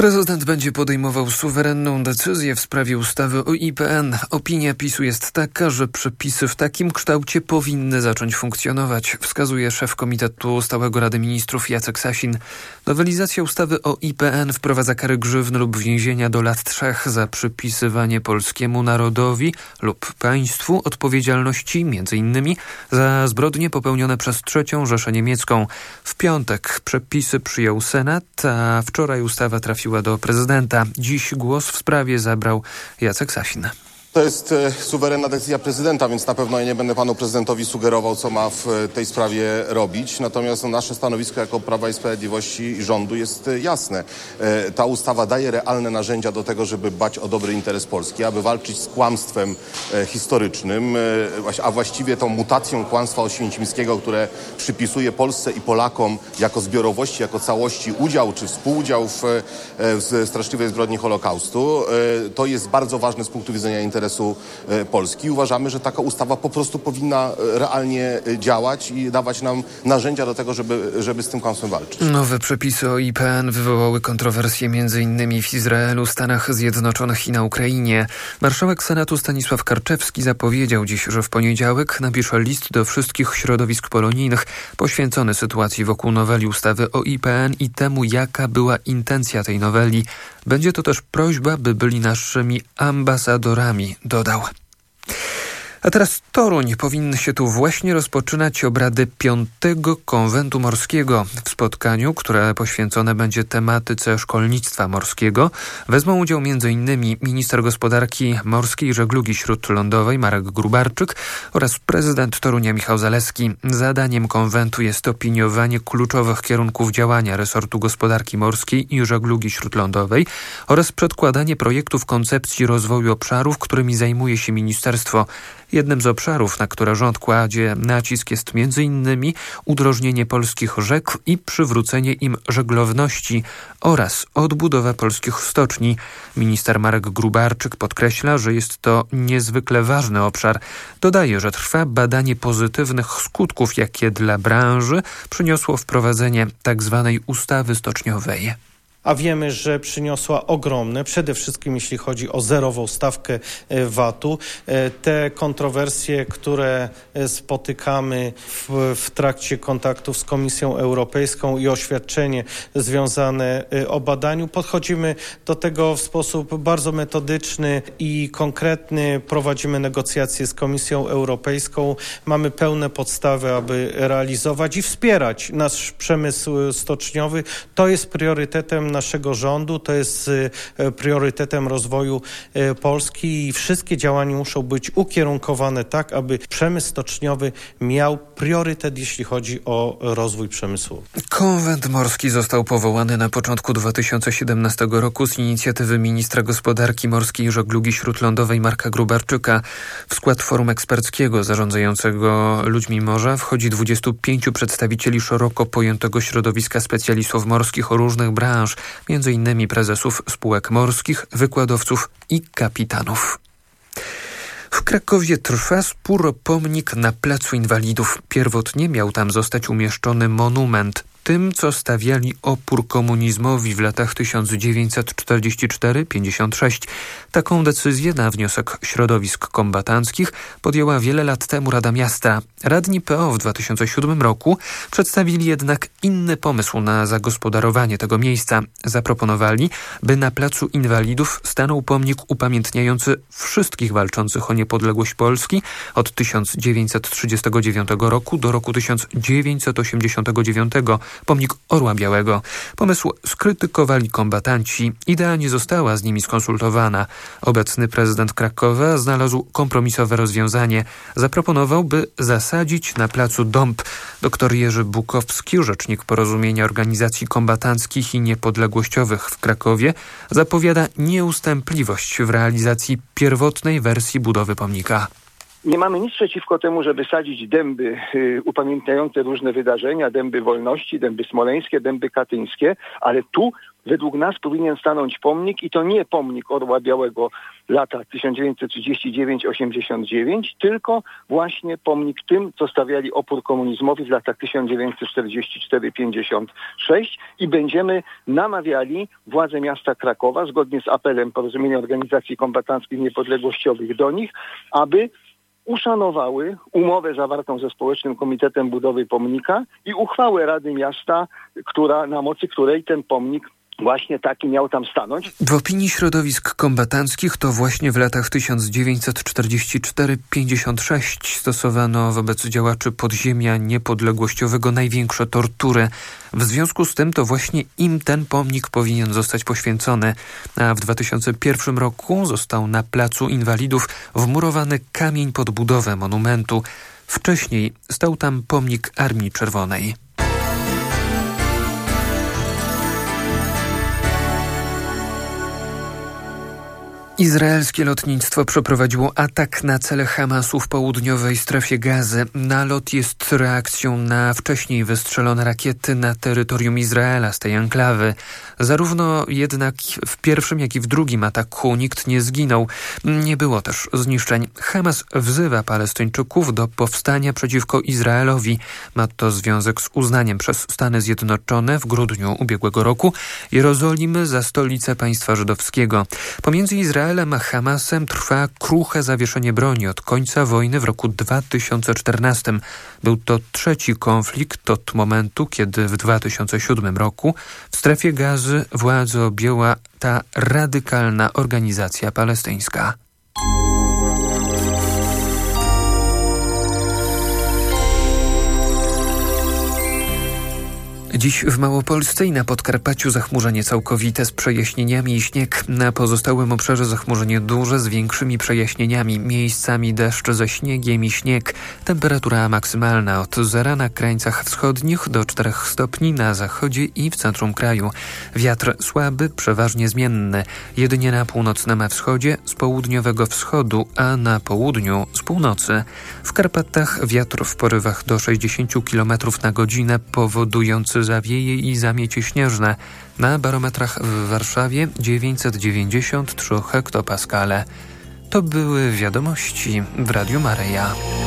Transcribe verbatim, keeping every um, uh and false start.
Prezydent będzie podejmował suwerenną decyzję w sprawie ustawy o I P N. Opinia PiSu jest taka, że przepisy w takim kształcie powinny zacząć funkcjonować, wskazuje szef Komitetu Stałego Rady Ministrów Jacek Sasin. Nowelizacja ustawy o I P N wprowadza kary grzywny lub więzienia do lat trzech za przypisywanie polskiemu narodowi lub państwu odpowiedzialności między innymi za zbrodnie popełnione przez trzecią Rzeszę Niemiecką. W piątek przepisy przyjął Senat, a wczoraj ustawa trafiła do prezydenta. Dziś głos w sprawie zabrał Jacek Sasin. To jest e, suwerenna decyzja prezydenta, więc na pewno ja nie będę panu prezydentowi sugerował, co ma w e, tej sprawie robić. Natomiast no, nasze stanowisko jako Prawa i Sprawiedliwości i rządu jest e, jasne. E, ta ustawa daje realne narzędzia do tego, żeby dbać o dobry interes Polski, aby walczyć z kłamstwem e, historycznym, e, a właściwie tą mutacją kłamstwa oświęcimskiego, które przypisuje Polsce i Polakom jako zbiorowości, jako całości udział czy współudział w, e, w straszliwej zbrodni Holokaustu. E, to jest bardzo ważne z punktu widzenia interesu Polski. Uważamy, że taka ustawa po prostu powinna realnie działać i dawać nam narzędzia do tego, żeby, żeby z tym kłamstwem walczyć. Nowe przepisy o I P N wywołały kontrowersje między innymi w Izraelu, Stanach Zjednoczonych i na Ukrainie. Marszałek Senatu Stanisław Karczewski zapowiedział dziś, że w poniedziałek napisze list do wszystkich środowisk polonijnych poświęcony sytuacji wokół noweli ustawy o I P N i temu, jaka była intencja tej noweli. Będzie to też prośba, by byli naszymi ambasadorami, dodał. A teraz Toruń. Powinny się tu właśnie rozpoczynać obrady piątego Konwentu Morskiego. W spotkaniu, które poświęcone będzie tematyce szkolnictwa morskiego, wezmą udział m.in. minister gospodarki morskiej i żeglugi śródlądowej Marek Gróbarczyk oraz prezydent Torunia Michał Zalewski. Zadaniem konwentu jest opiniowanie kluczowych kierunków działania resortu gospodarki morskiej i żeglugi śródlądowej oraz przedkładanie projektów koncepcji rozwoju obszarów, którymi zajmuje się ministerstwo. Jednym z obszarów, na które rząd kładzie nacisk, jest m.in. udrożnienie polskich rzek i przywrócenie im żeglowności oraz odbudowa polskich stoczni. Minister Marek Gróbarczyk podkreśla, że jest to niezwykle ważny obszar. Dodaje, że trwa badanie pozytywnych skutków, jakie dla branży przyniosło wprowadzenie tzw. ustawy stoczniowej. A wiemy, że przyniosła ogromne, przede wszystkim jeśli chodzi o zerową stawkę vatu. Te kontrowersje, które spotykamy w, w trakcie kontaktów z Komisją Europejską i oświadczenie związane o badaniu, podchodzimy do tego w sposób bardzo metodyczny i konkretny. Prowadzimy negocjacje z Komisją Europejską. Mamy pełne podstawy, aby realizować i wspierać nasz przemysł stoczniowy. To jest priorytetem naszego rządu, to jest priorytetem rozwoju Polski i wszystkie działania muszą być ukierunkowane tak, aby przemysł stoczniowy miał priorytet, jeśli chodzi o rozwój przemysłu. Konwent morski został powołany na początku dwa tysiące siedemnastego roku z inicjatywy ministra gospodarki morskiej i żeglugi śródlądowej Marka Gróbarczyka. W skład forum eksperckiego zarządzającego ludźmi morza wchodzi dwudziestu pięciu przedstawicieli szeroko pojętego środowiska specjalistów morskich o różnych branż, między innymi prezesów spółek morskich, wykładowców i kapitanów. W Krakowie trwa spór o pomnik na Placu Inwalidów. Pierwotnie miał tam zostać umieszczony monument tym, co stawiali opór komunizmowi w latach tysiąc dziewięćset czterdziestym czwartym do pięćdziesiątego szóstego. Taką decyzję na wniosek środowisk kombatanckich podjęła wiele lat temu Rada Miasta. Radni P O w dwa tysiące siódmym roku przedstawili jednak inny pomysł na zagospodarowanie tego miejsca. Zaproponowali, by na Placu Inwalidów stanął pomnik upamiętniający wszystkich walczących o niepodległość Polski od tysiąc dziewięćset trzydziestego dziewiątego roku do roku tysiąc dziewięćset osiemdziesiątego dziewiątego. Pomnik Orła Białego. Pomysł skrytykowali kombatanci. Idea nie została z nimi skonsultowana. Obecny prezydent Krakowa znalazł kompromisowe rozwiązanie. Zaproponował, by zasadzić na placu dąb. Doktor Jerzy Bukowski, rzecznik Porozumienia Organizacji Kombatanckich i Niepodległościowych w Krakowie, zapowiada nieustępliwość w realizacji pierwotnej wersji budowy pomnika. Nie mamy nic przeciwko temu, żeby sadzić dęby y, upamiętniające różne wydarzenia, dęby wolności, dęby smoleńskie, dęby katyńskie, ale tu według nas powinien stanąć pomnik i to nie pomnik Orła Białego lata tysiąc dziewięćset trzydziesty dziewiąty osiemdziesiąt dziewięć, tylko właśnie pomnik tym, co stawiali opór komunizmowi w latach tysiąc dziewięćset czterdziesty czwarty pięćdziesiąt sześć i będziemy namawiali władze miasta Krakowa, zgodnie z apelem Porozumienia Organizacji Kombatanckich Niepodległościowych do nich, aby uszanowały umowę zawartą ze Społecznym Komitetem Budowy Pomnika i uchwałę Rady Miasta, która, na mocy której ten pomnik właśnie taki miał tam stanąć. W opinii środowisk kombatanckich to właśnie w latach tysiąc dziewięćset czterdziesty czwarty pięćdziesiąt sześć stosowano wobec działaczy podziemia niepodległościowego największe tortury. W związku z tym to właśnie im ten pomnik powinien zostać poświęcony. A w dwa tysiące pierwszym roku został na Placu Inwalidów wmurowany kamień pod budowę monumentu. Wcześniej stał tam pomnik Armii Czerwonej. Izraelskie lotnictwo przeprowadziło atak na cele Hamasu w południowej strefie Gazy. Nalot jest reakcją na wcześniej wystrzelone rakiety na terytorium Izraela z tej enklawy. Zarówno jednak w pierwszym, jak i w drugim ataku nikt nie zginął. Nie było też zniszczeń. Hamas wzywa Palestyńczyków do powstania przeciwko Izraelowi. Ma to związek z uznaniem przez Stany Zjednoczone w grudniu ubiegłego roku Jerozolimy za stolicę państwa żydowskiego. Pomiędzy Izraelem Izraelem a Hamasem trwa kruche zawieszenie broni od końca wojny w roku dwa tysiące czternastym. Był to trzeci konflikt od momentu, kiedy w dwa tysiące siódmym roku w strefie Gazy władzę objęła ta radykalna organizacja palestyńska. Dziś w Małopolsce i na Podkarpaciu zachmurzenie całkowite z przejaśnieniami i śnieg. Na pozostałym obszarze zachmurzenie duże z większymi przejaśnieniami. Miejscami deszcz ze śniegiem i śnieg. Temperatura maksymalna od zera na krańcach wschodnich do czterech stopni na zachodzie i w centrum kraju. Wiatr słaby, przeważnie zmienny. Jedynie na północnym wschodzie z południowego wschodu, a na południu z północy. W Karpatach wiatr w porywach do sześćdziesiąt kilometrów na godzinę powodujący zawieje i zamiecie śnieżne. Na barometrach w Warszawie dziewięćset dziewięćdziesiąt trzy hektopaskale. To były wiadomości w Radiu Maryja.